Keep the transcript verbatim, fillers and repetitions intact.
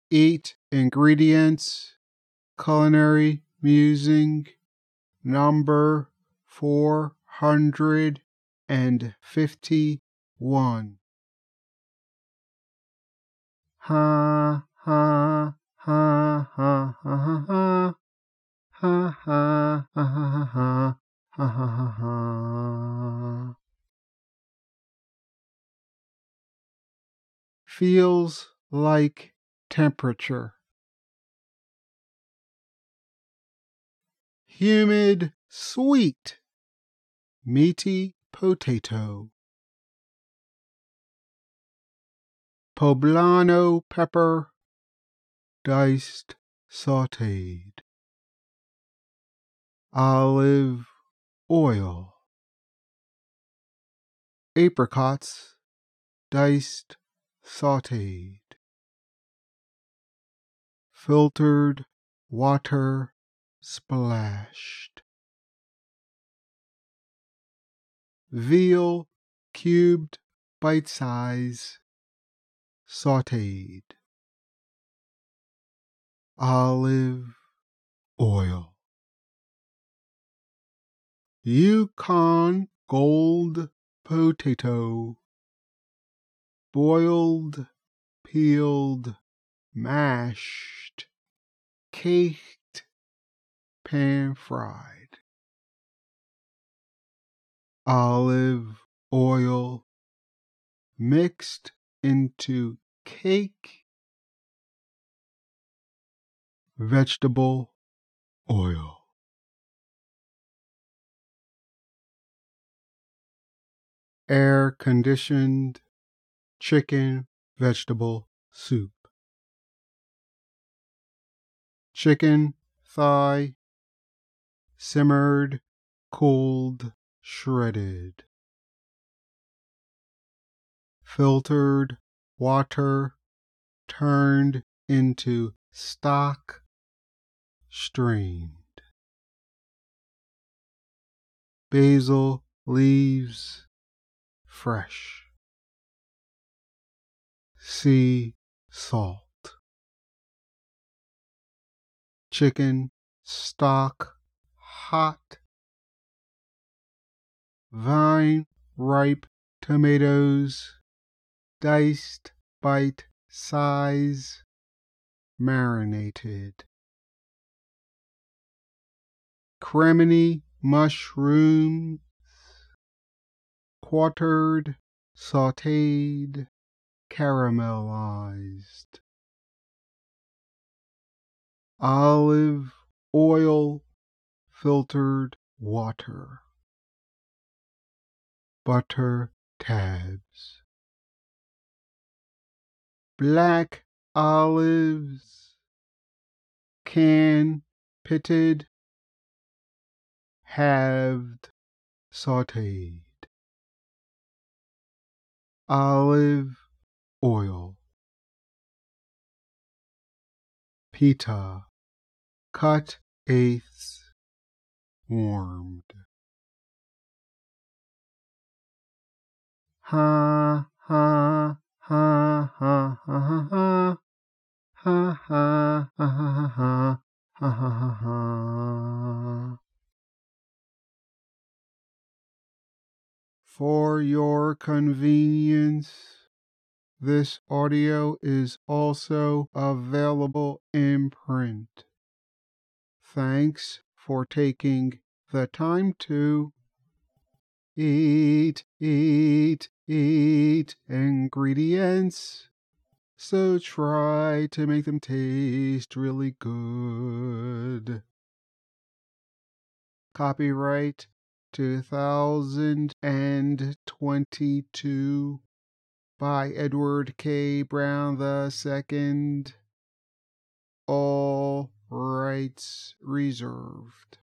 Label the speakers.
Speaker 1: Eat ingredients, culinary musing, number four hundred fifty-one. Ha ha ha ha ha ha ha ha ha ha ha ha ha ha. Feels like temperature. Humid, sweet, meaty potato. Poblano pepper, diced, sautéed. Olive oil. Apricots, diced, sautéed. Filtered water splashed. Veal cubed bite size, sautéed. Olive oil. Yukon gold potato. Boiled, peeled, mashed, caked, pan-fried. Olive oil mixed into cake. Vegetable oil. Air-conditioned chicken vegetable soup. Chicken thigh, simmered, cooled, shredded. Filtered water turned into stock, strained. Basil leaves, fresh. Sea salt. Chicken stock, hot. Vine ripe tomatoes, diced bite size, marinated. Cremini mushrooms, quartered, sautéed, caramelized. Olive oil, filtered water. Butter tabs. Black olives, can pitted, halved, sautéed. Olive oil. Pita, cut eighths, warmed. Ha ha ha ha ha ha ha ha ha ha ha ha ha ha. For your convenience, this audio is also available in print. Thanks for taking the time to eat, eat, eat ingredients. So try to make them taste really good. Copyright two thousand twenty-two by Edward K. Brown the Second. All rights reserved.